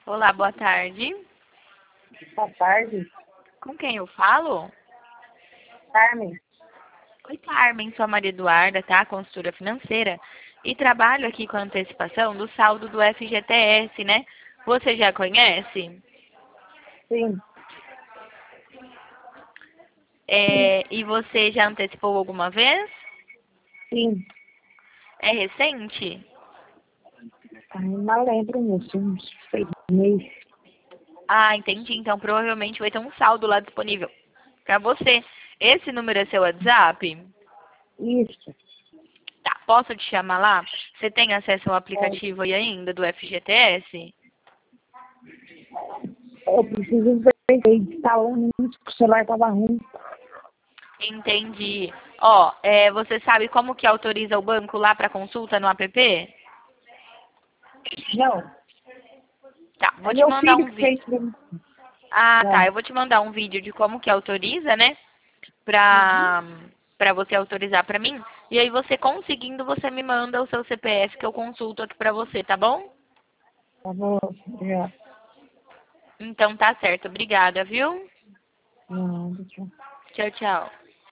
Olá, boa tarde. Boa tarde, Com quem eu falo? Carmen. Oi, Carmen, sou a Maria Eduarda, tá? Consultora financeira. E trabalho aqui com a antecipação do saldo do FGTS, né? Você já conhece? Sim, E você já antecipou alguma vez? sim. É recente? Ai, não lembro muito, uns 6 meses. Ah, entendi. Então provavelmente vai ter um saldo lá disponível para você. Esse número é seu WhatsApp? Isso. Tá, posso te chamar lá? Você tem acesso ao É, aplicativo aí ainda do FGTS? eu preciso ver se instalando muito, porque o celular estava ruim. Entendi. Ó, você sabe como que autoriza o banco lá para consulta no app? Não, Tá, é vou te meu mandar filho um que vídeo. fez pra mim. Ah, tá, Não. eu vou te mandar um vídeo de como que autoriza, né? Pra, pra você autorizar pra mim. E aí você conseguindo, você me manda o seu CPF que eu consulto aqui pra você, tá bom? Tá bom, já. Então tá certo. Obrigada, viu? Não, deixa eu... Tchau, tchau.